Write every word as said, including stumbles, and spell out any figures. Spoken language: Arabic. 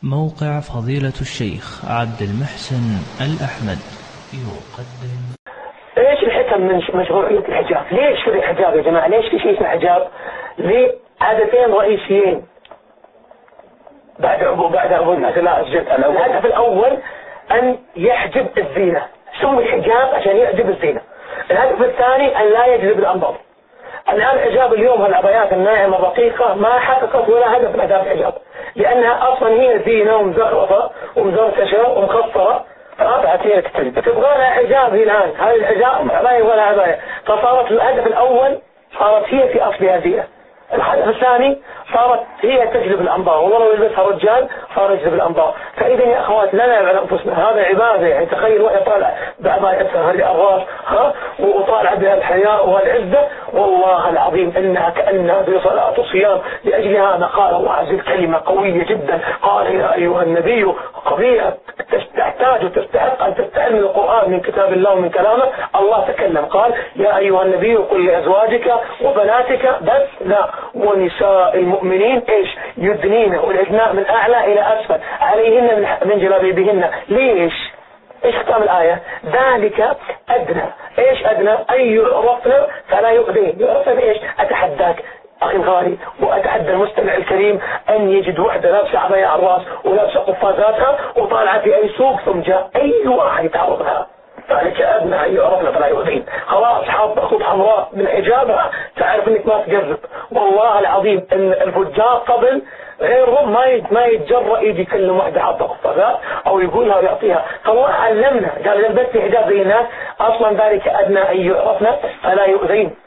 موقع فضيلة الشيخ عبد المحسن الأحمد يقدم. ايش الحكم من مشروعية الحجاب؟ ليش في الحجاب يا جماعة؟ ليش في شيء اسمه حجاب؟ لهدفين رئيسيين بعد عبو بعد عبو الناس. لا الجد الهدف الأول أن يحجب الزينة، سمي الحجاب عشان يحجب الزينة. الهدف الثاني أن لا يجذب الأنظار. الآن الحجاب اليوم هالعبايات الناعمة الرقيقة ما حققت ولا هدف من أهداف الحجاب، لأنها أصلا هي زينة ومزخرفة ومزركشة ومخصرة، رافعة هي تتجد تبغى لها حجاب. هي الآن هذا الحجاب عباية ولا عباية، فصارت الهدف الأول صارت هي في أصلها زينة. الهدف الثاني صارت هي تجلب الأنظار، والله لو يلبسها رجال صار يجلب الأنظار. فإذا يا أخوات لا نلعب على أنفسنا، هذا عبادة. يعني تخيل واحد طالع بعبايتها هذه الراس ها وطالع بها الحياء والعزة، والله العظيم إنها كأنها في صلاة وصيام. لأجل هذا قال الله عز وجل كلمة قوية جدا، قال يا أيها النبي قضية تحتاج وتستحق أن تستعمل القرآن من كتاب الله ومن كلامه. الله تكلم قال يا أيها النبي قل لأزواجك وبناتك بس لا ونساء المؤمنين ايش يدنين والإجناء من أعلى إلى أسفل عليهن من جلابيبهن. ليش؟ ايش ختام الآية؟ ذلك أدنى. ايش أدنى؟ أن يعرفن فلا يؤذين. يعرفن ايش؟ أتحداك أخي الغالي وأتحدى المستمع الكريم أن يجد وحدة لابسة عباية على الراس ولابسة قفازاتها وطالعة في أي سوق، ثم جاء أي واحد يتعرض لها. ذلك أدنى أن يعرفن فلا يؤذين. خلاص حاط خط حمراء من حجابها تعرف انك ما تقرب. والله العظيم ان الفجار قبل غيرهم ما ما يتجرأ يجي يكلم واحدة حاطة قفازات او يقولها ويعطيها. فالله علمنا قال اذا لبست حجاب زي الناس اصلا ذلك ادنى ان يعرفن فلا يؤذين.